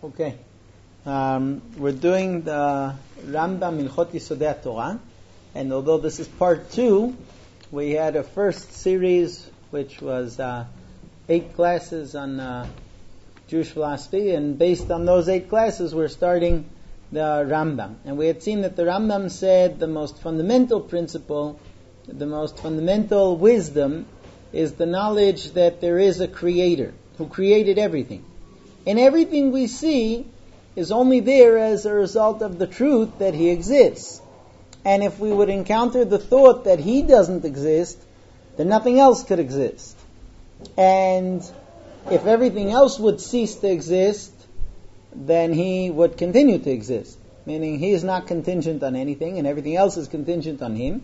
Okay. We're doing the Rambam Ilchot Yisodei Torah, and although this is part 2, we had a first series which was 8 classes on Jewish philosophy, and based on those 8 classes we're starting the Rambam. And we had seen that the Rambam said the most fundamental principle, the most fundamental wisdom is the knowledge that there is a creator who created everything. And everything we see is only there as a result of the truth that he exists. And if we would encounter the thought that he doesn't exist, then nothing else could exist. And if everything else would cease to exist, then he would continue to exist. Meaning he is not contingent on anything, and everything else is contingent on him.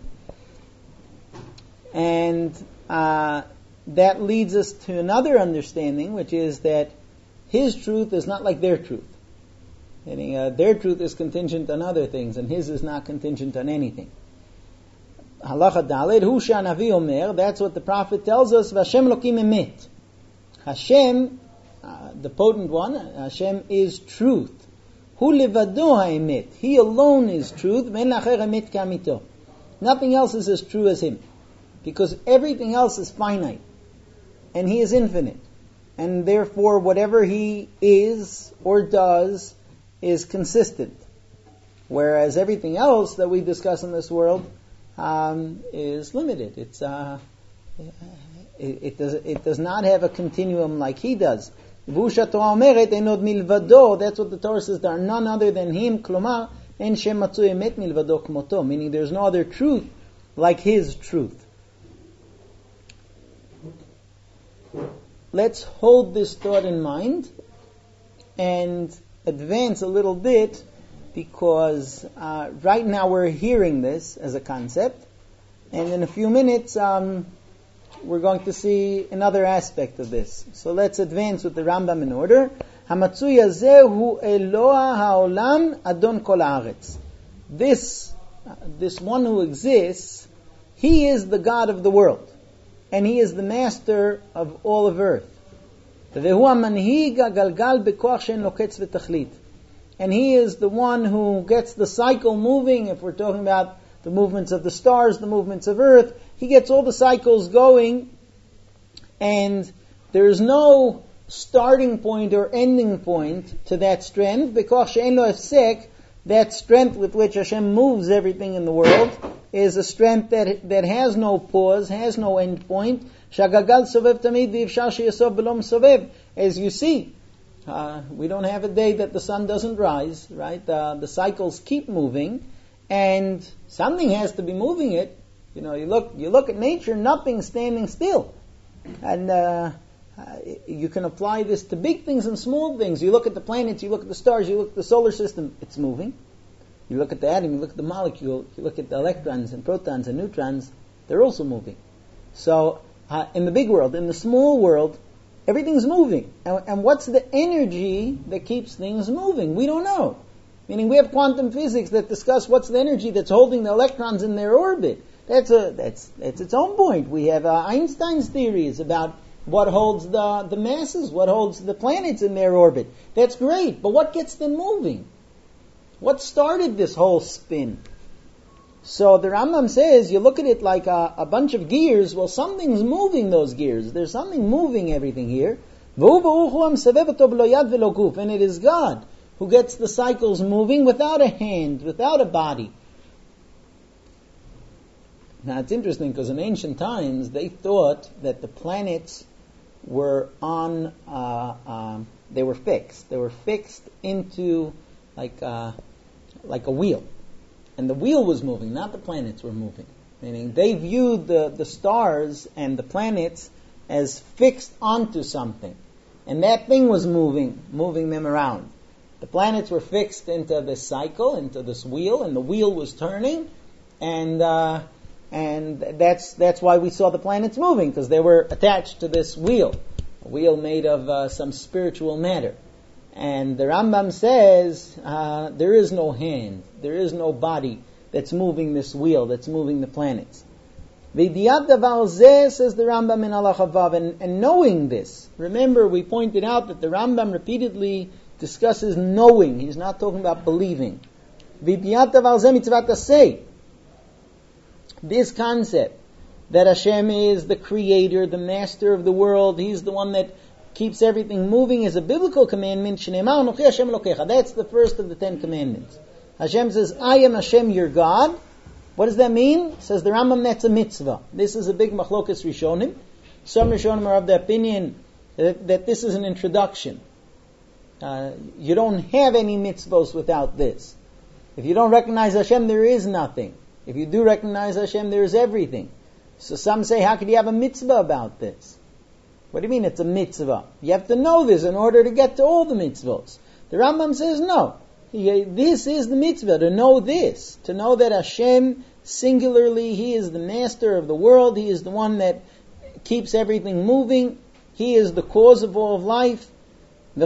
And that leads us to another understanding, which is that his truth is not like their truth. Meaning their truth is contingent on other things, and his is not contingent on anything. Halacha Daled, Hu Sha'anavi Omer, that's what the prophet tells us, Vashem Lokim Emet. Hashem, the potent one, Hashem is truth. Hu Levado HaEmet, he alone is truth, Ve'en Lacher Emet Kamito. Nothing else is as true as him, because everything else is finite, and he is infinite. And therefore, whatever he is or does is consistent. Whereas everything else that we discuss in this world is limited. It does not have a continuum like he does. That's what the Torah says. There are none other than him. Klomar, en shem matzu emet milvado kmoto. Meaning there's no other truth like his truth. Let's hold this thought in mind and advance a little bit, because right now we're hearing this as a concept, and in a few minutes we're going to see another aspect of this. So let's advance with the Rambam in order. Hamatzui hazeh hu Eloah haolam adon kol haaretz. This one who exists, he is the God of the world, and he is the master of all of earth. And he is the one who gets the cycle moving. If we're talking about the movements of the stars, the movements of earth, he gets all the cycles going, and there's no starting point or ending point to that strength, because that strength with which Hashem moves everything in the world is a strength that has no pause, has no end point. Shagagal sovev tamid v'ifshar sheyasov b'lo sovev. As you see, we don't have a day that the sun doesn't rise, right? The cycles keep moving, and something has to be moving it. You know, you look at nature, nothing's standing still. And you can apply this to big things and small things. You look at the planets, you look at the stars, you look at the solar system, it's moving. You look at the atom, you look at the molecule, you look at the electrons and protons and neutrons, they're also moving. So, in the big world, in the small world, everything's moving. And what's the energy that keeps things moving? We don't know. Meaning we have quantum physics that discuss what's the energy that's holding the electrons in their orbit. That's its own point. We have Einstein's theories about what holds the masses, what holds the planets in their orbit. That's great, but what gets them moving? What started this whole spin? So the Rambam says, you look at it like a bunch of gears. Well, something's moving those gears. There's something moving everything here. And it is God who gets the cycles moving without a hand, without a body. Now it's interesting, because in ancient times they thought that the planets were they were fixed. They were fixed into like a wheel. And the wheel was moving, not the planets were moving. Meaning they viewed the stars and the planets as fixed onto something. And that thing was moving them around. The planets were fixed into this cycle, into this wheel, and the wheel was turning. And that's why we saw the planets moving, because they were attached to this wheel. A wheel made of some spiritual matter. And the Rambam says there is no hand, there is no body that's moving this wheel, that's moving the planets. V'idiyat davar zeh, says the Rambam in Halacha Vav, and knowing this, remember we pointed out that the Rambam repeatedly discusses knowing. He's not talking about believing. This concept that Hashem is the creator, the master of the world, He's the one that keeps everything moving, is a biblical commandment. That's the first of the 10 commandments. Hashem says, I am Hashem your God. What does that mean? Says the Rambam, that's a mitzvah. This is a big machlokas Rishonim. Some Rishonim are of the opinion that this is an introduction. You don't have any mitzvahs without this. If you don't recognize Hashem, there is nothing. If you do recognize Hashem, there is everything. So some say, how could you have a mitzvah about this? What do you mean it's a mitzvah? You have to know this in order to get to all the mitzvahs. The Rambam says no. This is the mitzvah, to know this. To know that Hashem, singularly, He is the master of the world. He is the one that keeps everything moving. He is the cause of all of life. And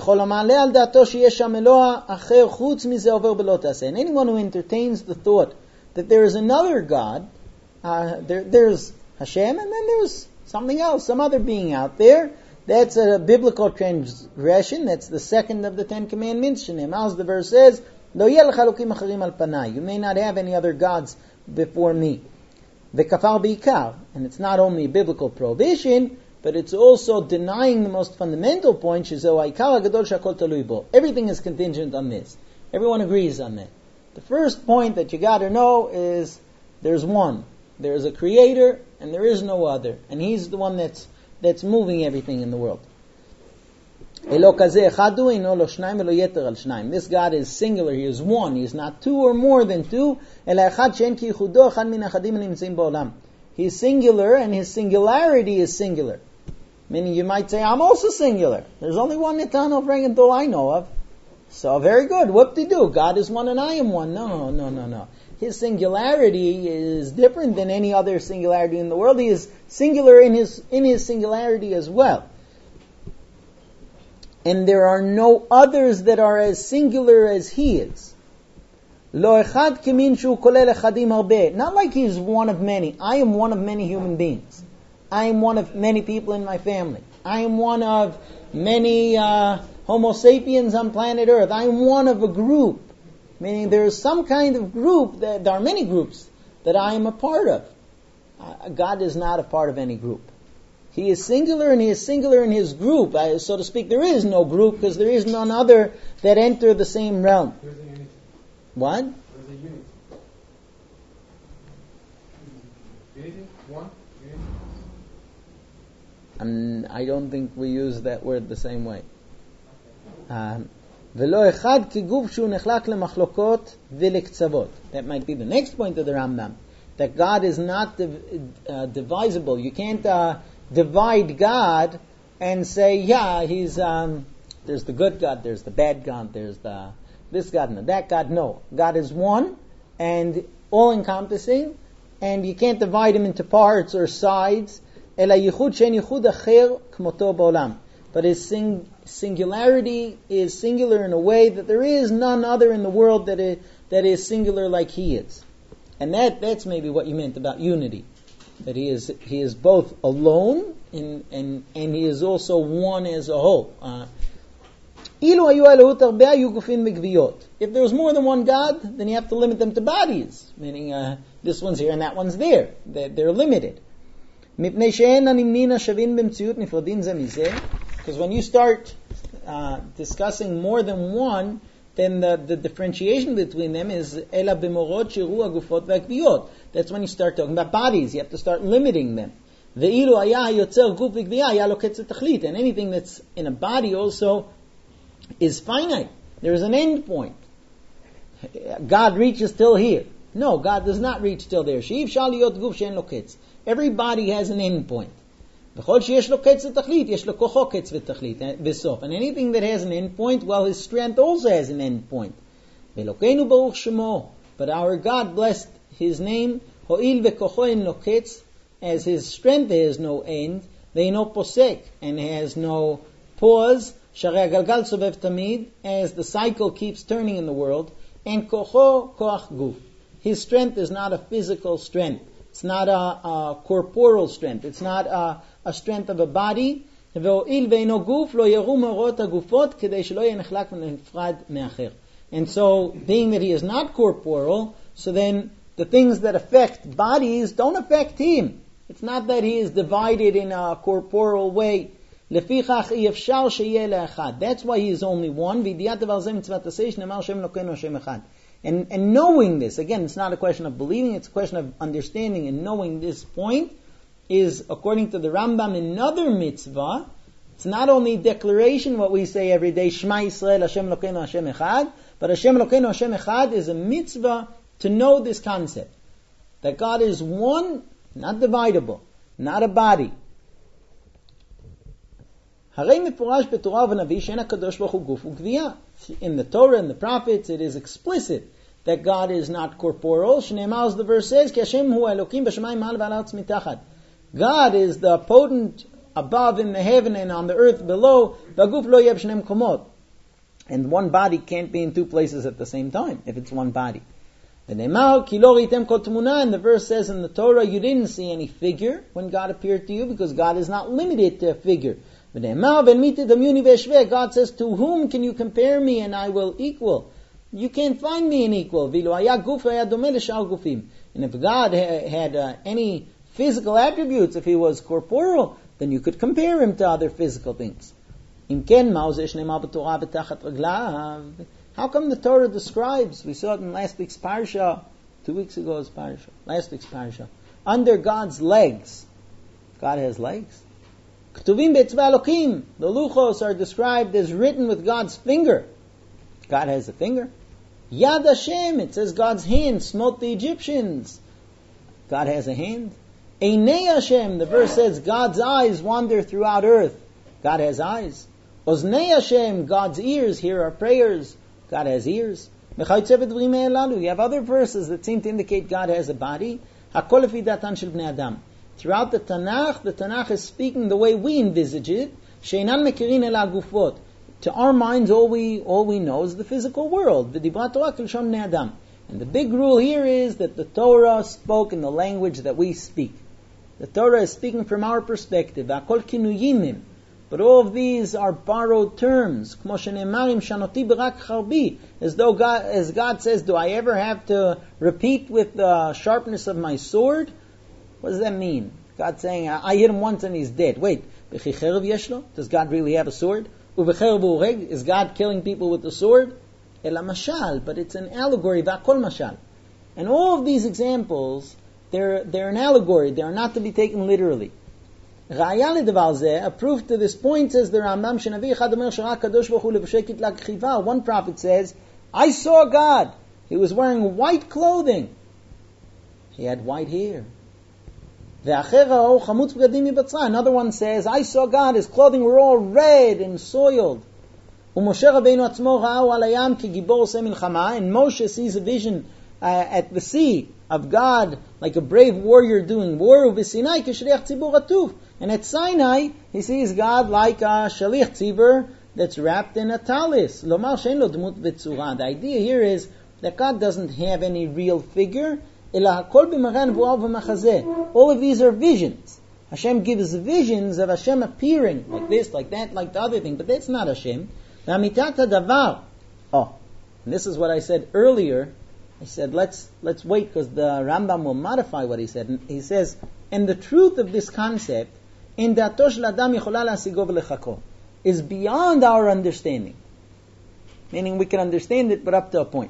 anyone who entertains the thought that there is another God, there's Hashem, and then there's something else, some other being out there, that's a biblical transgression. That's the second of the 10 commandments. As the verse says, you may not have any other gods before me. And it's not only a biblical prohibition, but it's also denying the most fundamental point. Everything is contingent on this. Everyone agrees on that. The first point that you got to know is there's one. There's a creator and there is no other. And He's the one that's moving everything in the world. This God is singular. He is one. He is not two or more than two. He's singular and His singularity is singular. Meaning you might say, I'm also singular. There's only one Nitan of Rangadol I know of. So very good. Whoop-de-doo. God is one and I am one. No. His singularity is different than any other singularity in the world. He is singular in his singularity as well. And there are no others that are as singular as He is. Not like He's one of many. I am one of many human beings. I am one of many people in my family. I am one of many Homo sapiens on planet Earth. I am one of a group. Meaning there is some kind of group, there are many groups that I am a part of. God is not a part of any group. He is singular and He is singular in His group. So to speak, there is no group because there is none other that enter the same realm. There's a unity. What? There's a unity. Unity? One? Unity? I don't think we use that word the same way. That might be the next point of the Rambam. That God is not divisible. You can't divide God and say, He's there's the good God, there's the bad God, there's this God and that God. No. God is one and all-encompassing, and you can't divide Him into parts or sides. But His singularity is singular in a way that there is none other in the world that is singular like He is. And that's maybe what you meant about unity. That He is both alone and He is also one as a whole. If there was more than one God, then you have to limit them to bodies. Meaning this one's here and that one's there. They're limited. Because when you start discussing more than one, then the differentiation between them is ela b'morot shiru agufot v'akviyot. That's when you start talking about bodies. You have to start limiting them. Ve'ilu haya hayotzer guf v'kviya haya lo ketz tachlit. And anything that's in a body also is finite. There is an end point. God reaches till here. No, God does not reach till there. She'if shal yot guf she'en lo ketz. Every body has an end point. And anything that has an end point, well, His strength also has an end point. But our God, blessed His name, as His strength has no end, and has no pause, as the cycle keeps turning in the world, and His strength is not a physical strength. It's not a corporeal strength. It's not a strength of a body. והואיל ואינו גוף, לא יראו מאורות הגופות, כדי שלא יהיה נחלק ונפרד מאחר. And so, being that he is not corporeal, so then the things that affect bodies don't affect him. It's not that he is divided in a corporeal way. לפיכך אי אפשר שיהיה לאחד. That's why he is only one. וידיעת דבר זה מצוות עשה, שנאמר שם אלוקינו השם אחד. And knowing this, again, it's not a question of believing, it's a question of understanding and knowing this point is, according to the Rambam, another mitzvah. It's not only declaration, what we say every day, Shema Yisrael, Hashem Elokeinu, Hashem Echad, but Hashem Elokeinu, Hashem Echad is a mitzvah to know this concept. That God is one, not dividable, not a body. הרי מפורש בתורה ובנביא שאין הקדוש ברוך הוא גוף וגבייה. In the Torah and the prophets it is explicit that God is not corporeal. שנאמר, as the verse says, כי השם הוא האלוקים בשמיים מעל ועל הארץ מתחת. God is the potent above in the heaven and on the earth below. והגוף לא יהיה בשני מקומות. And one body can't be in two places at the same time if it's one body. ונאמר, כי לא ראיתם כל תמונה, and the verse says in the Torah, you didn't see any figure when God appeared to you because God is not limited to a figure. God says, to whom can you compare me and I will equal? You can't find me an equal. And if God had any physical attributes, if he was corporeal, then you could compare him to other physical things. How come the Torah describes, we saw it in last week's parsha, 2 weeks ago's parsha, last week's parsha, under God's legs. God has legs. Ktuvim be'etzva Elokim. The luchos are described as written with God's finger. God has a finger. Yad Hashem, it says God's hand smote the Egyptians. God has a hand. Einei Hashem, the verse says God's eyes wander throughout earth. God has eyes. Oznei Hashem, God's ears hear our prayers. God has ears. You have other verses that seem to indicate God has a body. Hakol lefi datan shel bnei Adam. Throughout the Tanakh is speaking the way we envisage it. Sheinan mekirin el hagufot. To our minds, all we know is the physical world. V'dibrat Torah k'lshon bnei Adam. And the big rule here is that the Torah spoke in the language that we speak. The Torah is speaking from our perspective. V'akol kinuyim. But all of these are borrowed terms. As though God says, do I ever have to repeat with the sharpness of my sword? What does that mean? God saying, I hit him once and he's dead. Wait, does God really have a sword? Is God killing people with the sword? But it's an allegory. And all of these examples, they're an allegory. They are not to be taken literally. A proof to this point says the Rambam, one prophet says, I saw God. He was wearing white clothing. He had white hair. Another one says, I saw God, his clothing were all red and soiled. And Moshe sees a vision at the sea of God like a brave warrior doing war. And at Sinai, he sees God like a shaliach tzibur that's wrapped in a talis. The idea here is that God doesn't have any real figure. All of these are visions. Hashem gives visions of Hashem appearing like this, like that, like the other thing. But that's not Hashem. And this is what I said earlier. I said, let's wait because the Rambam will modify what he said. And he says, and the truth of this concept is beyond our understanding. Meaning we can understand it, but up to a point.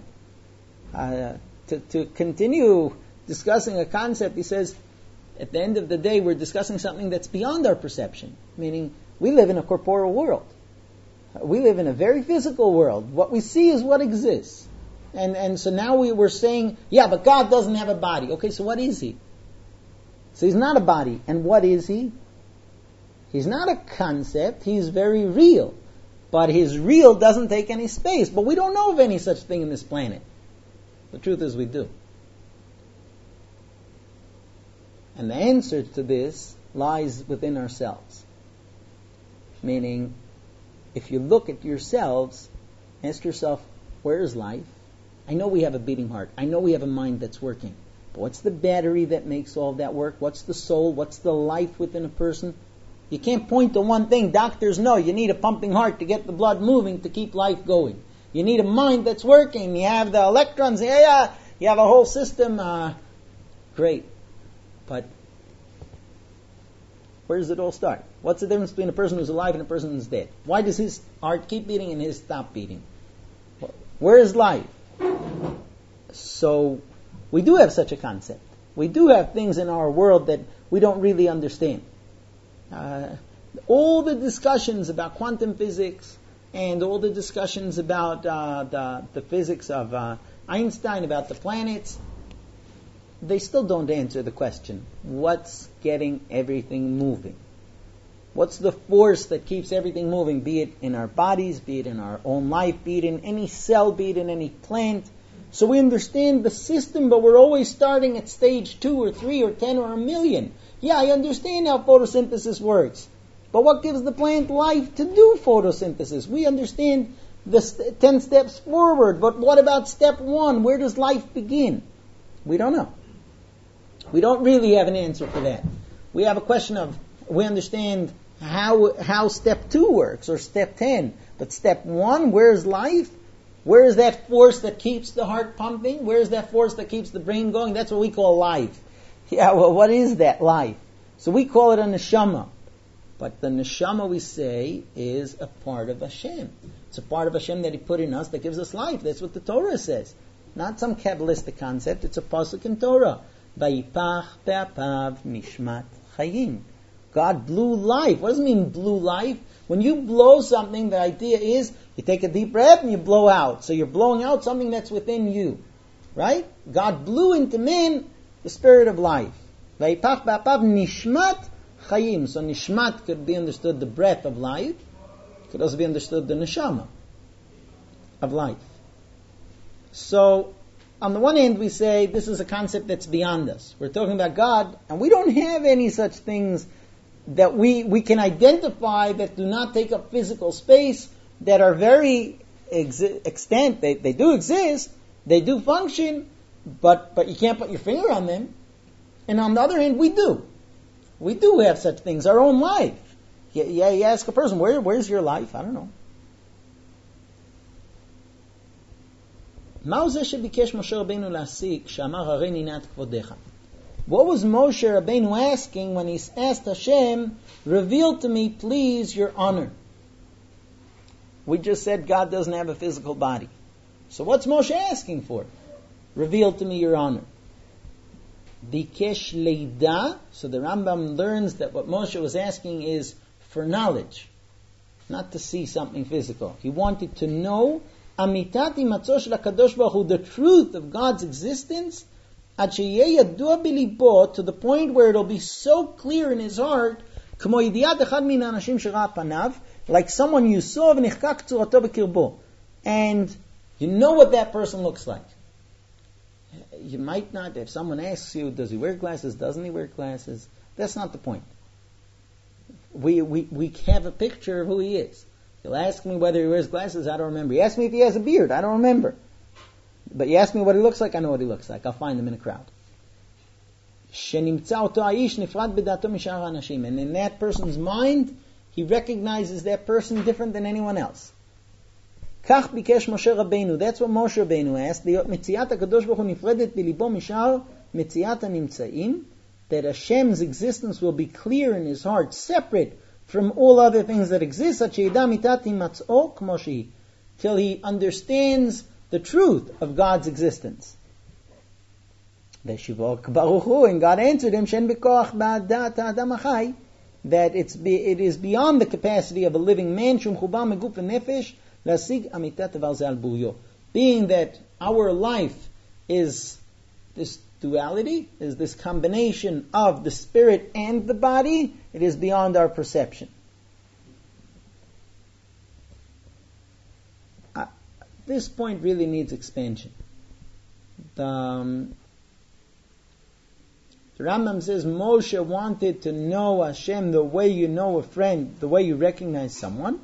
To continue discussing a concept, he says, at the end of the day, we're discussing something that's beyond our perception. Meaning, we live in a corporeal world. We live in a very physical world. What we see is what exists. And so now we're saying, yeah, but God doesn't have a body. Okay, so what is he? So he's not a body. And what is he? He's not a concept. He's very real. But his real doesn't take any space. But we don't know of any such thing in this planet. The truth is we do. And the answer to this lies within ourselves. Meaning, if you look at yourselves, ask yourself, where is life? I know we have a beating heart. I know we have a mind that's working. But what's the battery that makes all of that work? What's the soul? What's the life within a person? You can't point to one thing. Doctors know you need a pumping heart to get the blood moving to keep life going. You need a mind that's working. You have the electrons. Yeah. You have a whole system. Great. But where does it all start? What's the difference between a person who's alive and a person who's dead? Why does his heart keep beating and his stop beating? Where is life? So we do have such a concept. We do have things in our world that we don't really understand. All the discussions about quantum physics and all the discussions about the physics of Einstein, about the planets, they still don't answer the question, what's getting everything moving? What's the force that keeps everything moving, be it in our bodies, be it in our own life, be it in any cell, be it in any plant? So we understand the system, but we're always starting at stage 2 or 3 or 10 or 1,000,000. Yeah, I understand how photosynthesis works. But what gives the plant life to do photosynthesis? We understand the 10 steps forward, but what about step 1? Where does life begin? We don't know. We don't really have an answer for that. We have a question of, we understand how step 2 works, or step 10. But step 1, where's life? Where is that force that keeps the heart pumping? Where is that force that keeps the brain going? That's what we call life. Yeah, well, what is that life? So we call it a neshama. But the neshama, we say, is a part of Hashem. It's a part of Hashem that He put in us that gives us life. That's what the Torah says. Not some Kabbalistic concept. It's a pasuk in Torah. Vayipach be'apav nishmat chayim. God blew life. What does it mean, blew life? When you blow something, the idea is you take a deep breath and you blow out. So you're blowing out something that's within you. Right? God blew into man the spirit of life. Vayipach be'apav nishmat chayim. So nishmat could be understood the breath of life. Could also be understood the neshama of life. So, on the one hand, we say this is a concept that's beyond us. We're talking about God, and we don't have any such things that we can identify that do not take up physical space, that are very extent. They do exist, they do function, but you can't put your finger on them. And on the other hand, we do. We do have such things, our own life. You ask a person, where's your life? I don't know. What was Moshe Rabbeinu asking when he asked Hashem, reveal to me, please, your honor? We just said God doesn't have a physical body. So what's Moshe asking for? Reveal to me your honor. Bikesh leida. So the Rambam learns that what Moshe was asking is for knowledge, not to see something physical. He wanted to know Amitati matzosh lakadosh baruch hu, the truth of God's existence, ad sheyeh yadua bilibo, to the point where it'll be so clear in his heart, k'mo yidiyat echad min ha'anashim shera'a panav, like someone you saw v'nichkak tzurato b'kirbo, and you know what that person looks like. You might not, if someone asks you, does he wear glasses, doesn't he wear glasses, that's not the point. We have a picture of who he is. You'll ask me whether he wears glasses, I don't remember. You ask me if he has a beard, I don't remember. But you ask me what he looks like, I know what he looks like. I'll find him in a crowd. And in that person's mind, he recognizes that person different than anyone else. That's what Moshe Rabbeinu asked. That Hashem's existence will be clear in his heart, separate from all other things that exist, till he understands the truth of God's existence. And God answered him, that it is beyond the capacity of a living man, being that our life is this duality, is this combination of the spirit and the body, it is beyond our perception. This point really needs expansion. The Rambam says Moshe wanted to know Hashem the way you know a friend, the way you recognize someone,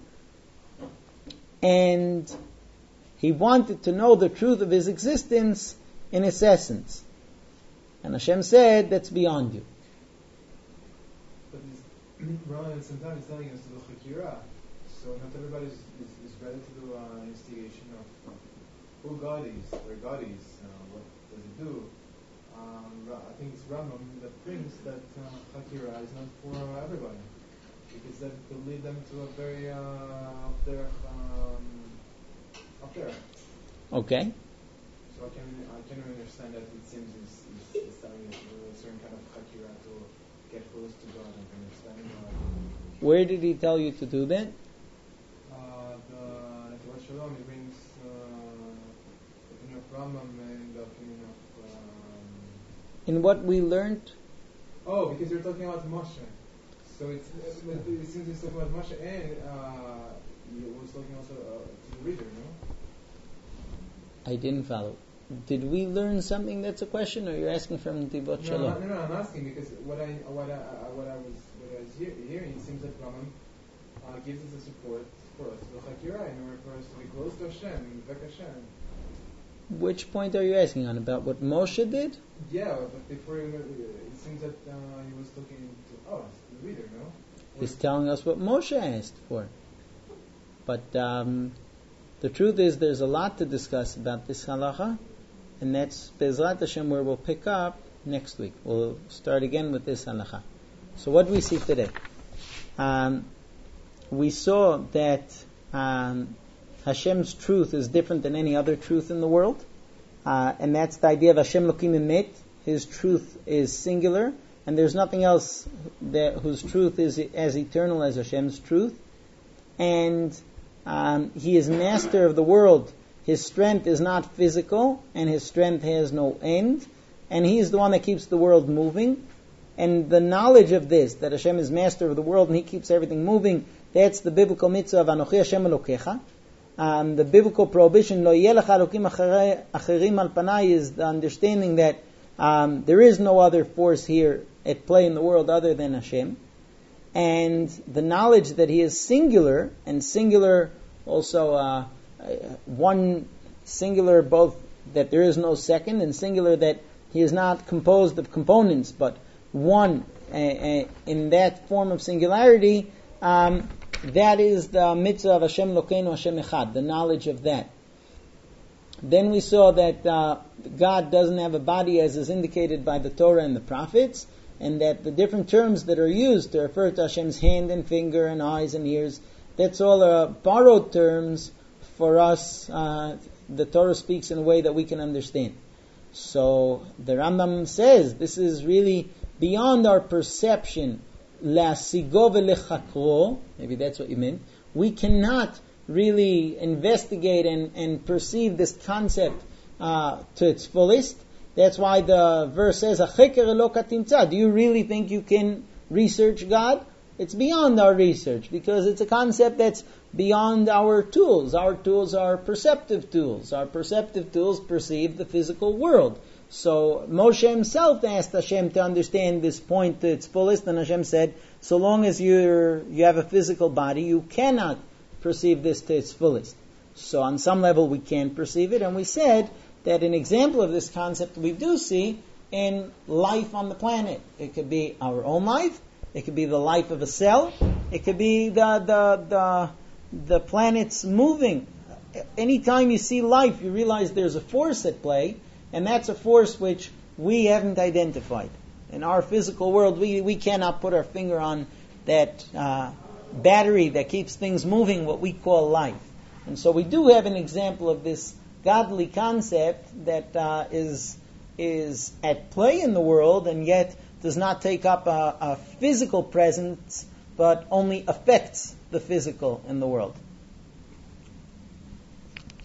and he wanted to know the truth of his existence in its essence. And Hashem said, that's beyond you. But Ron and sometimes is telling us to do Chakira. So not everybody is ready to do an investigation of who God is, where God is, what does He do. I think it's Rambam that thinks that Chakira is not for everybody, because that could lead them to a very up there. Okay. So I can understand that it seems is telling us a certain kind of Chakira to get close to God and understand God. Where did he tell you to do that? The Torah Shalom, he brings the opinion of Rambam and the opinion of. In what we learned? Oh, because you're talking about Moshe. So it seems he's talking about Moshe, and he was talking also to the reader, no? I didn't follow. Did we learn something that's a question, or you're asking from Divot Shalom? No, I'm asking because what I was hearing, it seems that Rambam gives us a support for us to Chakira in order for us to be close to Hashem, Vek Hashem. Which point are you asking on? About what Moshe did? Yeah, but before it seems that he was talking to us, the reader, no? He's telling us what Moshe asked for. But the truth is, there's a lot to discuss about this halacha, and that's Be'ezrat Hashem where we'll pick up next week. We'll start again with this halacha. So what do we see today? We saw that Hashem's truth is different than any other truth in the world, and that's the idea of Hashem Lokim Emet. His truth is singular, and there's nothing else whose truth is as eternal as Hashem's truth. And He is master of the world. His strength is not physical, and His strength has no end. And He is the one that keeps the world moving. And the knowledge of this, that Hashem is master of the world and He keeps everything moving, that's the biblical mitzvah of Anochi Hashem Elokecha. The biblical prohibition, Lo yeh lecha elokim acherim al panai, is the understanding that there is no other force here at play in the world other than Hashem. And the knowledge that He is singular, and singular also one singular, both that there is no second, and singular that He is not composed of components, but one in that form of singularity, that is the mitzvah of Hashem Lokeinu Hashem Echad, the knowledge of that. Then we saw that God doesn't have a body as is indicated by the Torah and the prophets, and that the different terms that are used to refer to Hashem's hand and finger and eyes and ears, that's all borrowed terms for us. The Torah speaks in a way that we can understand. So the Rambam says this is really beyond our perception. La'asigo ve'lechakro, maybe that's what you meant. We cannot really investigate and perceive this concept to its fullest. That's why the verse says, "Acheker eloka timtza." Do you really think you can research God? It's beyond our research, because it's a concept that's beyond our tools. Our tools are perceptive tools. Our perceptive tools perceive the physical world. So Moshe himself asked Hashem to understand this point to its fullest, and Hashem said, so long as you have a physical body, you cannot perceive this to its fullest. So on some level we can perceive it, and we said that an example of this concept we do see in life on the planet. It could be our own life, it could be the life of a cell, it could be the planets moving. Anytime you see life, you realize there's a force at play, and that's a force which we haven't identified. In our physical world, we cannot put our finger on that battery that keeps things moving, what we call life. And so we do have an example of this godly concept that is at play in the world, and yet does not take up a physical presence, but only affects the physical in the world.